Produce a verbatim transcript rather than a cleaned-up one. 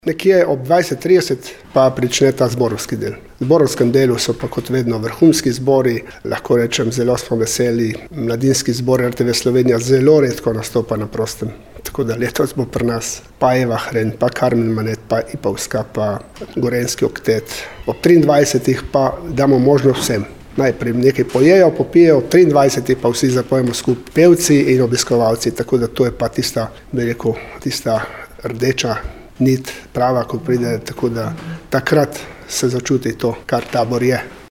Nekje ob dvajset trideset pa prične ta zborovski del. V zborovskem delu so pa kot vedno vrhunski zbori, lahko rečem, zelo smo veseli. Mladinski zbor R T V Slovenija zelo redko nastopa na prostem. Tako da letos bo pri nas pa Eva Hren, pa Karmen Manet, pa Ipavska, pa Gorenjski oktet. Ob triindvajsetih pa damo možnost vsem. Najprej nekaj pojejo, popijejo, ob triindvajsetih pa vsi zapojemo skupaj, pevci in obiskovalci. Tako da to je pa tista, bi rekel, tista rdeča nit prava, ko pride, tako da takrat se začuti to, kar tabor je.